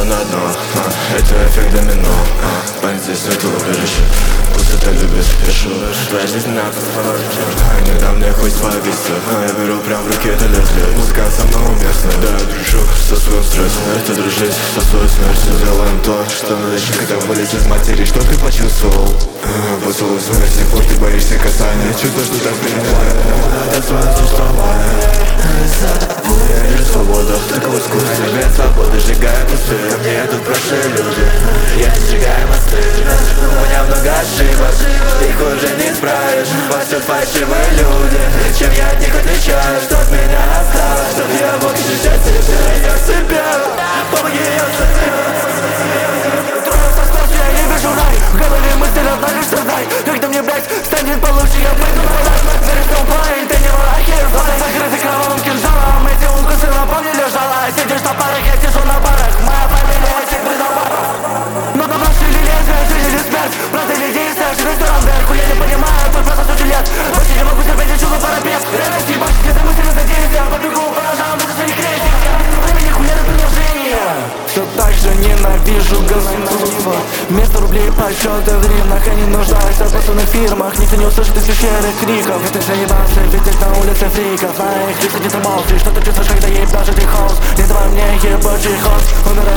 на дно. Это эффект домино. Парень здесь это убежище. Пустота любит спешу. Твоя жизнь на подспорке. Иногда мне хоть повеситься. Я беру прям в руки это лезвие. Музыка со мной уместна. Да, я дружу со своим стрессом. Это дружить со своей смертью. Сделаем то, что надо, когда вылез из материи. Что ты почувствовал? Поцелуй свой до сих пор, ты боишься касания. Чувство, что так принимает. Это свое существование. Я вижу свободу, такого искусства. Свет свободы, сжигая пустырь. Ко мне идут прошлые люди. Я сжигаю мосты. У меня много ошибок, их уже не исправишь. Спасет фальшивые люди. Чем я от них отличаюсь, что от меня осталось? Чтоб я мог защищать себя, я себя. Помоги, я трое со скоростью, я не вижу рай. В голове мысли одна лишь знай. Когда мне, блядь, станет получше, я пойду на лайф. Веришь, плей, ты не мой херфлай. Закрытый кровавым кинжалом, эти укусы на поле лежала. Сидишь на парах, я сижу на барах. Моя фамилия всегда на барах. Но прошили лезвие, жизнь или смерть. Правда или действие, живи сторон вверху. Я не понимаю, тут просто сотни лет. Больше не могу терпеть, лечу на парапет. Реальность ебашит, где-то мысли надеюсь. Я побегу, поражаю мысли своих крестик. Я без времени, хуя на приложение. Все так же ненавижу государство. Вместо рублей подсчеты в гривнах. Я не нуждаюсь в собственных фирмах. Никто не услышит из пещеры криков. Это заебался, видеть на улице фриков. На их лицах не ты молчишь. Что ты чувствуешь, когда ебашь этих хаос? Не давай мне ебучий хост. Умираю